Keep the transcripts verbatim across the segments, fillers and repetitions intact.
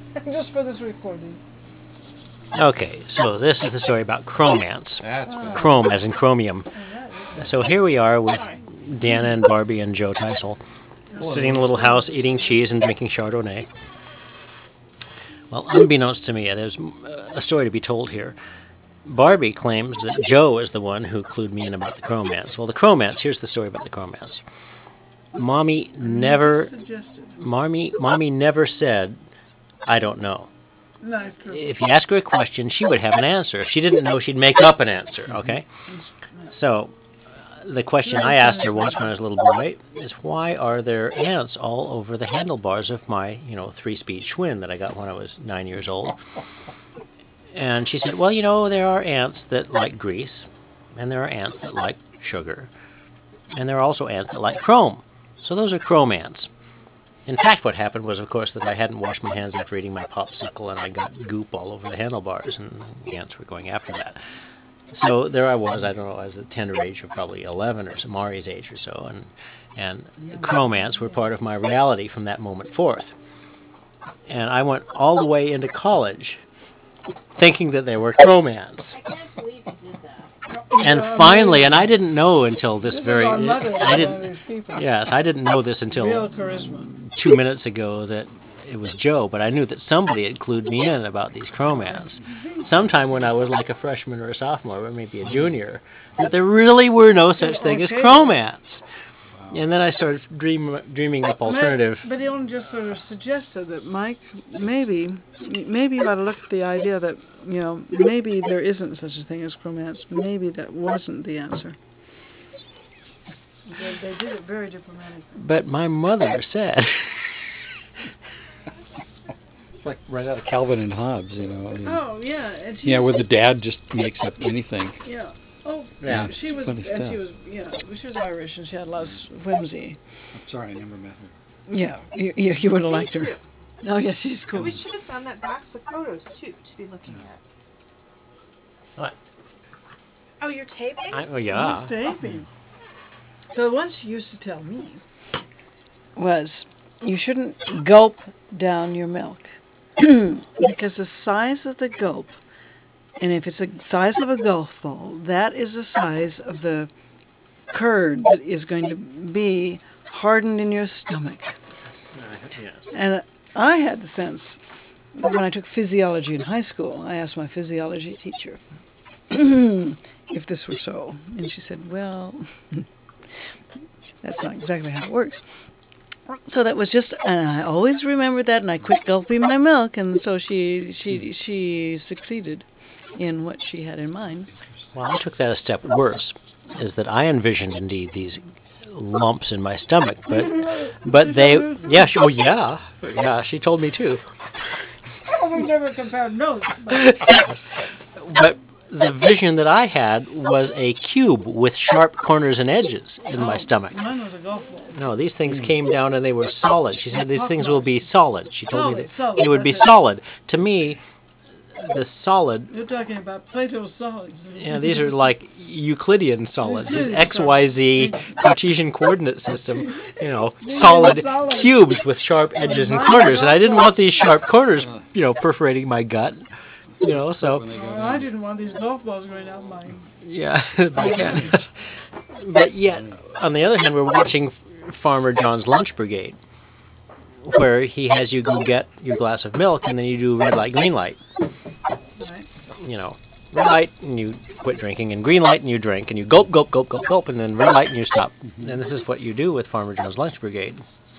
Just for this recording. Okay, so this is the story about chromance. That's better. Chrome as in chromium. So here we are with Dana and Barbie and Joe Teisel sitting in a little house eating cheese and drinking Chardonnay. Well, unbeknownst to me, there's a story to be told here. Barbie claims that Joe is the one who clued me in about the chromance. Well, the chromance, here's the story about the chromance. Mommy never, mommy, mommy never said, I don't know. Nice. If you ask her a question, she would have an answer. If she didn't know, she'd make up an answer, okay? So, uh, the question I asked her once when I was a little boy is, why are there ants all over the handlebars of my, you know, three-speed Schwinn that I got when I was nine years old? And she said, well, you know, there are ants that like grease, and there are ants that like sugar, and there are also ants that like chrome. So those are chrome ants. In fact, what happened was, of course, that I hadn't washed my hands after eating my popsicle, and I got goop all over the handlebars, and the ants were going after that. So there I was, I don't know, I was at the tender age of probably eleven or some Mari's age or so, and, and the chrome ants were part of my reality from that moment forth. And I went all the way into college thinking that they were chrome ants. I can't believe you did that. And finally, and I didn't know until this, This very, is our mother, I one didn't, of these people. yes, I didn't know this until Real charisma. two minutes ago that it was Joe, but I knew that somebody had clued me in about these chrome ants. Sometime when I was like a freshman or a sophomore, or maybe a junior, that there really were no such thing as chrome ants. And then I started dream, dreaming up alternative. But he only just sort of suggested that, Mike, maybe, maybe you ought to look at the idea that, you know, maybe there isn't such a thing as chromance. Maybe that wasn't the answer. They, they did it very diplomatically. But my mother said... It's like right out of Calvin and Hobbes, you know. I mean, Oh, yeah. And she, yeah, where the dad just makes up anything. Yeah. Oh, Yeah. she was, Funny and stuff. she was, yeah, she was Irish, and she had lots of whimsy. I'm sorry, I never met her. Yeah, you, you, you would have liked her. Oh, yeah, she's cool. We should have found that box of photos too to be looking at. What? Oh, you're taping? I, oh, yeah. Who's taping? So the one she used to tell me was, you shouldn't gulp down your milk. Because the size of the gulp, and if it's the size of a golf ball, that is the size of the curd that is going to be hardened in your stomach. Yes. And I had the sense, when I took physiology in high school, I asked my physiology teacher if this were so. And she said, well, that's not exactly how it works. So that was just, and I always remembered that, and I quit gulping my milk, and so she she she succeeded in what she had in mind. Well, I took that a step worse, is that I envisioned indeed these lumps in my stomach, but but they, yeah, she, oh yeah, yeah, she told me too. Oh, we never compared notes. But the vision that I had was a cube with sharp corners and edges in my stomach. Mine was a golf ball. No, these things came down and they were solid. She said these things will be solid. She told me Solid, that solid, they would be that's it. solid. To me, the solid, You're talking about Plato's solids. yeah, these are like Euclidean solids, this Euclidean X Y Z Cartesian coordinate system, you know, solid solid. cubes with sharp edges and corners. And I didn't want these sharp corners, you know, perforating my gut, you know, so, Well, I didn't want these golf balls going out mine. yeah. But but yet, on the other hand, we're watching Farmer John's Lunch Brigade, where he has you go get your glass of milk, and then you do red light, green light. Right. You know, red light and you quit drinking, and green light and you drink, and you gulp, gulp, gulp, gulp, gulp, and then red light and you stop. And this is what you do with Farmer John's Lunch Brigade.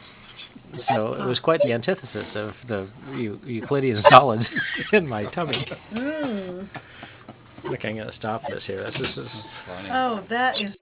So it was quite the antithesis of the Eu- Euclidean solids in my tummy. Mm. Okay, I'm going to stop this here. This is... Oh, that is